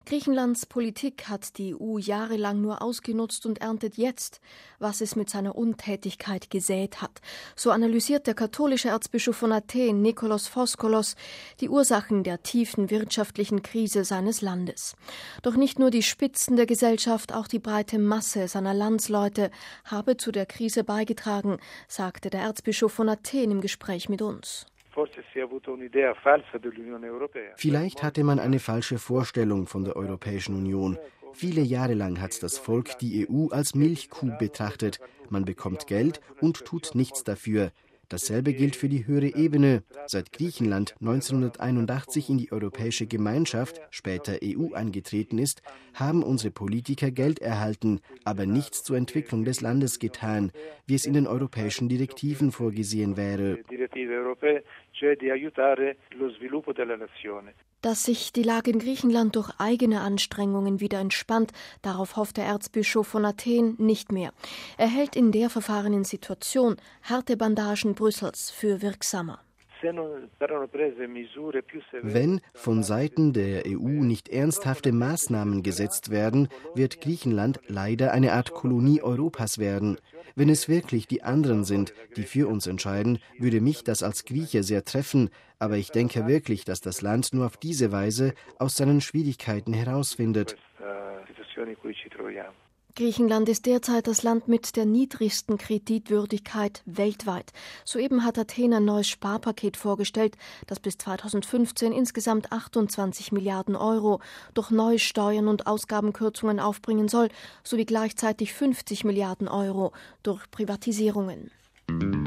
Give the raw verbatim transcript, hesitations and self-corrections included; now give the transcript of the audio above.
Griechenlands Politik hat die E U jahrelang nur ausgenutzt und erntet jetzt, was es mit seiner Untätigkeit gesät hat. So analysiert der katholische Erzbischof von Athen, Nikolaos Foskolos, die Ursachen der tiefen wirtschaftlichen Krise seines Landes. Doch nicht nur die Spitzen der Gesellschaft, auch die breite Masse seiner Landsleute habe zu der Krise beigetragen, sagte der Erzbischof von Athen im Gespräch mit uns. Vielleicht hatte man eine falsche Vorstellung von der Europäischen Union. Viele Jahre lang hat das Volk die E U als Milchkuh betrachtet. Man bekommt Geld und tut nichts dafür. Dasselbe gilt für die höhere Ebene. Seit Griechenland neunzehnhunderteinundachtzig in die Europäische Gemeinschaft, später E U, eingetreten ist, haben unsere Politiker Geld erhalten, aber nichts zur Entwicklung des Landes getan, wie es in den europäischen Direktiven vorgesehen wäre. Dass sich die Lage in Griechenland durch eigene Anstrengungen wieder entspannt, darauf hofft der Erzbischof von Athen nicht mehr. Er hält in der verfahrenen Situation harte Bandagen Brüssels für wirksamer. Wenn von Seiten der E U nicht ernsthafte Maßnahmen gesetzt werden, wird Griechenland leider eine Art Kolonie Europas werden. Wenn es wirklich die anderen sind, die für uns entscheiden, würde mich das als Grieche sehr treffen, aber ich denke wirklich, dass das Land nur auf diese Weise aus seinen Schwierigkeiten herausfindet. Griechenland ist derzeit das Land mit der niedrigsten Kreditwürdigkeit weltweit. Soeben hat Athen ein neues Sparpaket vorgestellt, das bis zweitausendfünfzehn insgesamt achtundzwanzig Milliarden Euro durch neue Steuern und Ausgabenkürzungen aufbringen soll, sowie gleichzeitig fünfzig Milliarden Euro durch Privatisierungen.